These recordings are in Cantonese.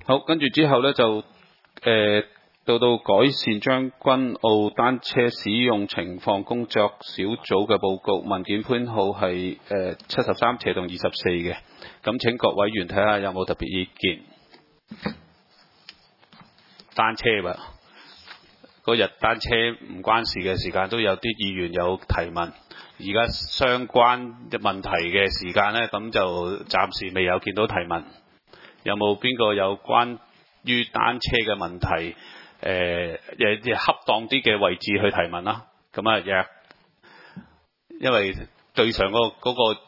好，跟住之後咧就到改善將軍澳單車使用情況工作小組嘅報告，文件編號係73/24嘅。咁請各委員睇下有冇特別意見。單車喎，嗰日單車唔關事嘅時間都有啲議員有提問，而家相關嘅問題嘅時間呢，咁就暫時未有見到提問。有冇邊個有關於單車嘅問題？恰當啲嘅位置去提問啦。咁啊，因為對上嗰個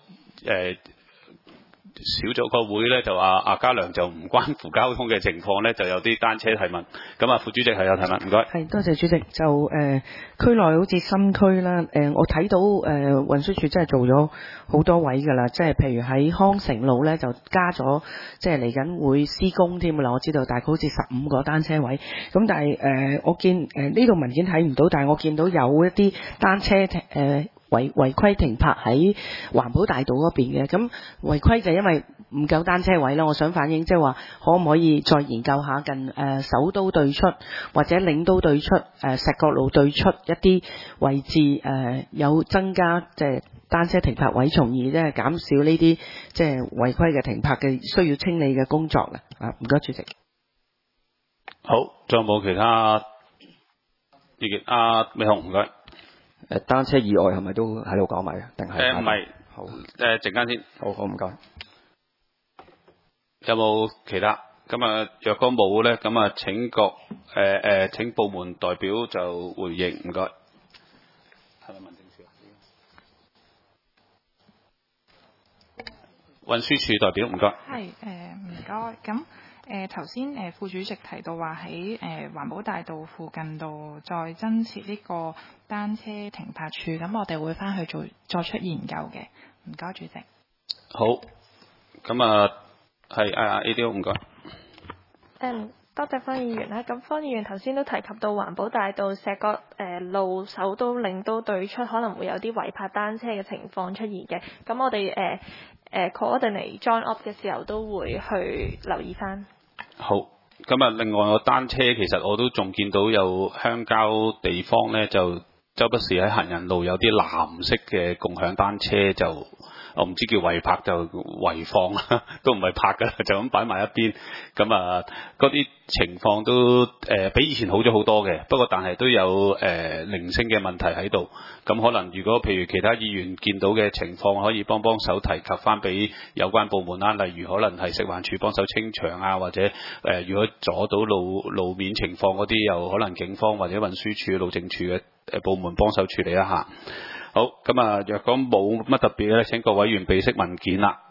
小組個會咧，就話阿嘉良就唔關乎交通嘅情況咧，就有啲單車提問。咁啊，副主席係有提問，唔該。 係，多謝主席。就區內好似新區啦，我睇到運輸署真係做咗好多位㗎啦，即係譬如喺康城路咧就加咗，即係嚟緊會施工添㗎啦。我知道大概好似15個單車位。咁但係我見呢度文件睇唔到，但係我見到有一啲單車違規停泊喺環保大道嗰邊嘅，咁違規就因為唔夠單車位啦。我想反映即係話，可唔可以再研究下近首都對出或者領都對出石角路對出一啲位置有增加即係單車停泊位，從而即係減少呢啲即係違規嘅停泊嘅需要清理嘅工作啦。唔該，主席。 好，仲有冇其他意見？美雄唔該。 單車以外係咪都喺度講埋啊？定係？唔係。好。 陣間先。 好唔該。 有冇其他？咁啊，若果冇咧，咁啊請請部門代表就回應，唔該。係咪民政處啊？運輸署代表，唔該。 係唔該。咁頭先副主席提到話喺環保大道附近度再增設呢個單車停泊處，咁我哋會翻去作出研究嘅。唔該，主席。 好，咁啊係ADO，唔該。 多謝方議員啦。咁方議員頭先都提及到環保大道石角路首都領都對出可能會有啲違泊單車嘅情況出現嘅。咁我哋coordinate join up 嘅時候都會去留意翻。 好，咁啊，另外個單車其實我都仲見到有鄉郊地方咧，就周不時喺行人路有啲藍色嘅共享單車，就我唔知叫違泊就違放啦，都唔係泊㗎，就咁擺埋一邊。咁啊，嗰啲情況都比以前好咗好多嘅，不過但係都有零星嘅問題喺度。咁可能如果譬如其他議員見到嘅情況，可以幫手提及翻俾有關部門啦，例如可能係食環署幫手清場啊，或者如果阻到路面情況嗰啲，又可能警方或者運輸署、路政署嘅部門幫手處理一下。好，咁啊，若果冇乜特別咧，請各委員備悉文件啦。